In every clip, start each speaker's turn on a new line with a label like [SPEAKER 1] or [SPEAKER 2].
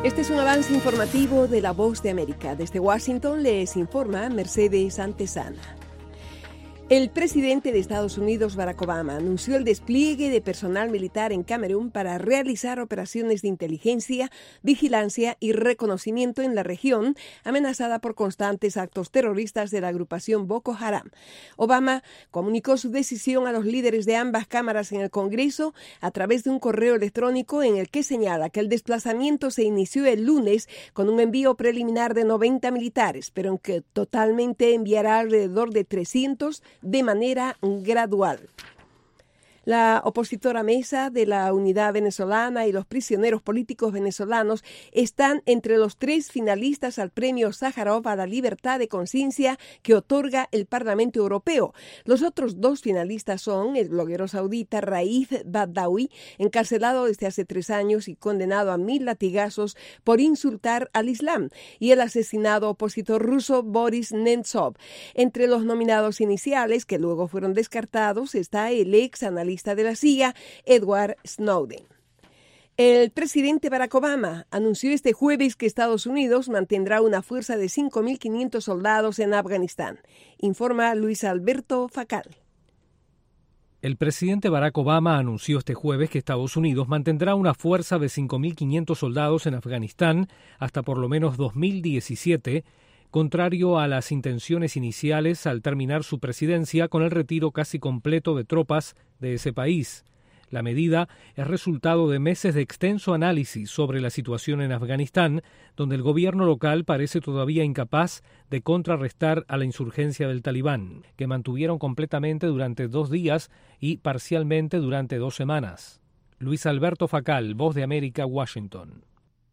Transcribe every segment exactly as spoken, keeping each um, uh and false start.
[SPEAKER 1] Este es un avance informativo de La Voz de América. Desde Washington les informa Mercedes Antesana. El presidente de Estados Unidos, Barack Obama, anunció el despliegue de personal militar en Camerún para realizar operaciones de inteligencia, vigilancia y reconocimiento en la región, amenazada por constantes actos terroristas de la agrupación Boko Haram. Obama comunicó su decisión a los líderes de ambas cámaras en el Congreso a través de un correo electrónico en el que señala que el desplazamiento se inició el lunes con un envío preliminar de noventa militares, pero en que totalmente enviará alrededor de trescientos de manera gradual. La opositora Mesa de la Unidad Venezolana y los prisioneros políticos venezolanos están entre los tres finalistas al premio Sájarov a la libertad de conciencia que otorga el Parlamento Europeo. Los otros dos finalistas son el bloguero saudita Raif Badawi, encarcelado desde hace tres años y condenado a mil latigazos por insultar al Islam, y el asesinado opositor ruso Boris Nemtsov. Entre los nominados iniciales, que luego fueron descartados, está el ex analista de la C I A, Edward Snowden. El presidente Barack Obama anunció este jueves que Estados Unidos mantendrá una fuerza de cinco mil quinientos soldados en Afganistán, informa Luis Alberto Facal.
[SPEAKER 2] El presidente Barack Obama anunció este jueves que Estados Unidos mantendrá una fuerza de cinco mil quinientos soldados en Afganistán hasta por lo menos dos mil diecisiete, contrario a las intenciones iniciales al terminar su presidencia con el retiro casi completo de tropas de ese país. La medida es resultado de meses de extenso análisis sobre la situación en Afganistán, donde el gobierno local parece todavía incapaz de contrarrestar a la insurgencia del Talibán, que mantuvieron completamente durante dos días y parcialmente durante dos semanas. Luis Alberto Facal, Voz de América, Washington.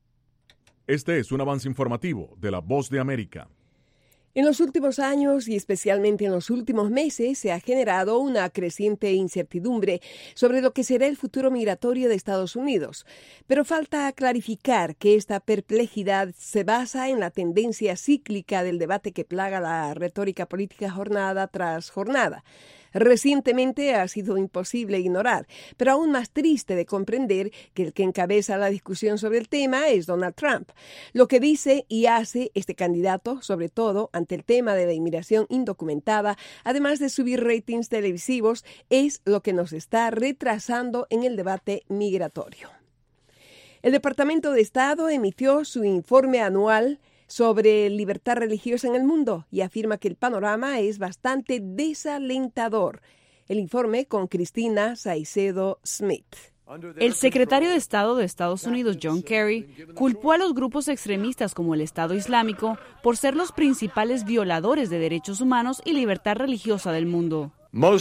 [SPEAKER 3] Este es un avance informativo de La Voz de América.
[SPEAKER 1] En los últimos años y especialmente en los últimos meses se ha generado una creciente incertidumbre sobre lo que será el futuro migratorio de Estados Unidos. Pero falta clarificar que esta perplejidad se basa en la tendencia cíclica del debate que plaga la retórica política jornada tras jornada. Recientemente ha sido imposible ignorar, pero aún más triste de comprender que el que encabeza la discusión sobre el tema es Donald Trump. Lo que dice y hace este candidato, sobre todo ante el tema de la inmigración indocumentada, además de subir ratings televisivos, es lo que nos está retrasando en el debate migratorio. El Departamento de Estado emitió su informe anual sobre libertad religiosa en el mundo y afirma que el panorama es bastante desalentador. El informe con Cristina Saicedo Smith.
[SPEAKER 4] El secretario de Estado de Estados Unidos, John Kerry, culpó a los grupos extremistas como el Estado Islámico por ser los principales violadores de derechos humanos y libertad religiosa del mundo.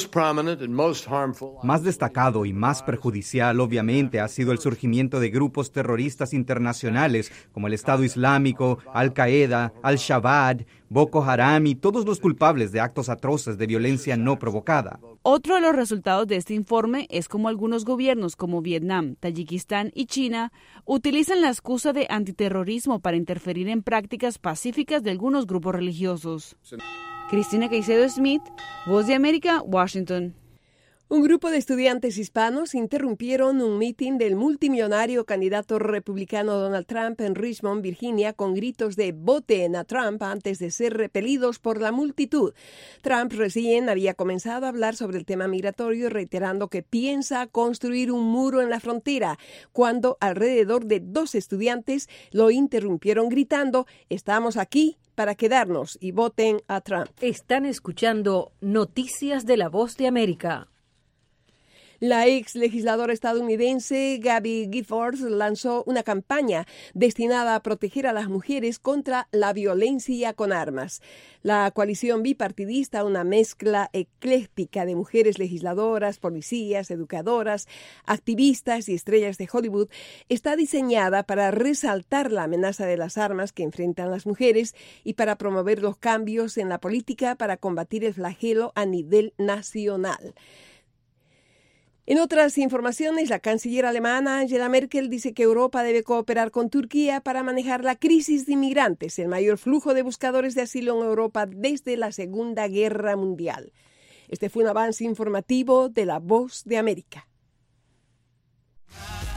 [SPEAKER 5] Más destacado y más perjudicial, obviamente, ha sido el surgimiento de grupos terroristas internacionales como el Estado Islámico, Al-Qaeda, Al-Shabaab, Boko Haram y todos los culpables de actos atroces de violencia no provocada.
[SPEAKER 4] Otro de los resultados de este informe es cómo algunos gobiernos como Vietnam, Tayikistán y China utilizan la excusa de antiterrorismo para interferir en prácticas pacíficas de algunos grupos religiosos. Cristina Caicedo Smith, Voz de América, Washington.
[SPEAKER 1] Un grupo de estudiantes hispanos interrumpieron un mitin del multimillonario candidato republicano Donald Trump en Richmond, Virginia, con gritos de "voten a Trump" antes de ser repelidos por la multitud. Trump recién había comenzado a hablar sobre el tema migratorio, reiterando que piensa construir un muro en la frontera, cuando alrededor de dos estudiantes lo interrumpieron gritando: "Estamos aquí para quedarnos y voten a Trump".
[SPEAKER 6] Están escuchando Noticias de La Voz de América.
[SPEAKER 1] La ex legisladora estadounidense Gabby Giffords lanzó una campaña destinada a proteger a las mujeres contra la violencia con armas. La coalición bipartidista, una mezcla ecléctica de mujeres legisladoras, policías, educadoras, activistas y estrellas de Hollywood, está diseñada para resaltar la amenaza de las armas que enfrentan las mujeres y para promover los cambios en la política para combatir el flagelo a nivel nacional. En otras informaciones, la canciller alemana Angela Merkel dice que Europa debe cooperar con Turquía para manejar la crisis de inmigrantes, el mayor flujo de buscadores de asilo en Europa desde la Segunda Guerra Mundial. Este fue un avance informativo de La Voz de América.